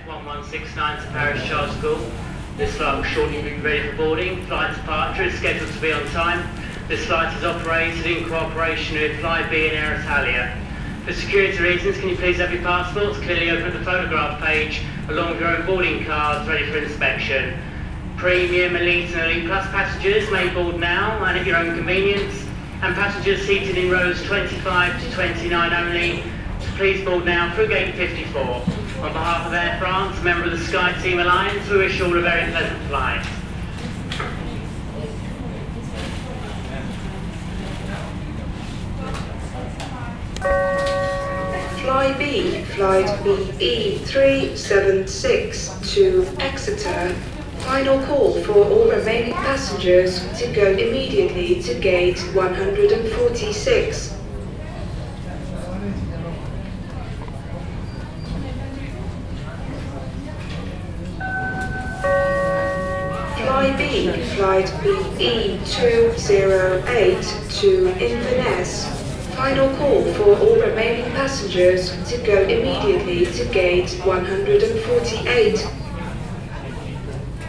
1169 to Paris Charles School. This flight will shortly be ready for boarding. Flight departure is scheduled to be on time. This flight is operated in cooperation with Flybe and Air Italia. For security reasons, can you please have your passports clearly open at the photograph page, along with your own boarding cards ready for inspection. Premium, Elite and Elite Plus passengers may board now and at your own convenience, and passengers seated in rows 25 to 29 only, please board now through gate 54. On behalf of Air France, a member of the SkyTeam Alliance, we wish you all a very pleasant flight. Flybe, flight BE376 to Exeter. Final call for all remaining passengers to go immediately to gate 146. Flybe, flight BE208 to Inverness. Final call for all remaining passengers to go immediately to gate 148.